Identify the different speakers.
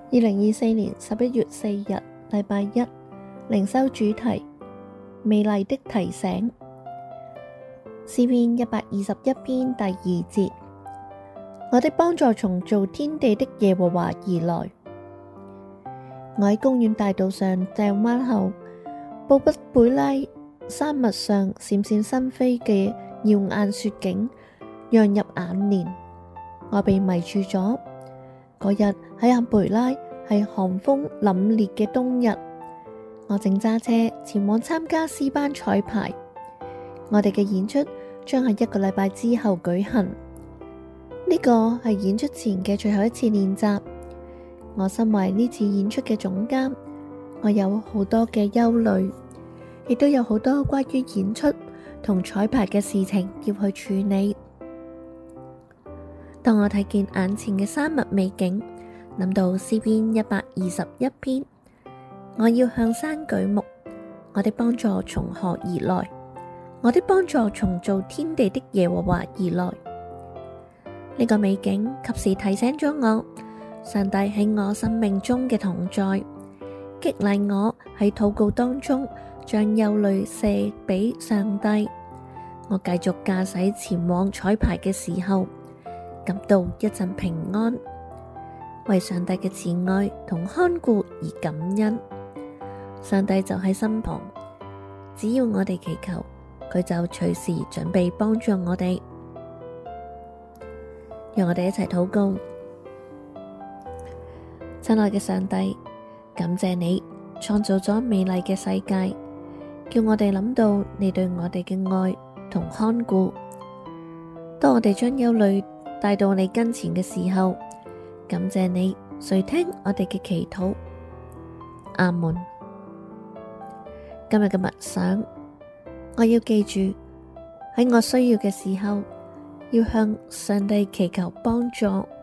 Speaker 1: 2024年11月4日禮拜一，靈修主題：美麗的提醒。詩篇121篇第2節：我的幫助從造天地的耶和華而來。我喺公園大道上掟彎後，布畢貝拉山脈上閃閃生輝嘅耀眼雪景映入眼簾，我被迷住咗。嗰日喺阿貝拉係寒風凜冽嘅冬日，我正揸車前往參加詩班彩排。我哋嘅演出將喺1個禮拜之後舉行。呢個係演出前嘅最後一次練習。我身為呢次演出嘅總監，我有好多嘅憂慮，亦都有好多關於演出同彩排嘅事情要去處理。當我睇見眼前嘅山脈美景，諗到詩篇121篇，我要向山舉目，我的幫助從何而來？我的幫助從造天地的耶和華而來。呢個美景及時提醒咗我，上帝喺我生命中嘅同在，激勵我喺禱告當中將憂慮卸俾上帝。我繼續駕駛前往彩排嘅時候，感到一陣平安，為上帝嘅慈愛同看顧而感恩。上帝就喺身旁，只要我哋祈求，佢就隨時準備幫助我哋。讓我哋一齊禱告。親愛嘅上帝，感謝你創造咗美麗嘅世界，叫我哋諗到你對我哋嘅愛同看顧。當我哋將憂慮帶到你跟前嘅時候，感謝你垂聽我哋嘅祈禱。阿門。今日嘅默想，我要記住喺我需要嘅時候，要向上帝祈求幫助。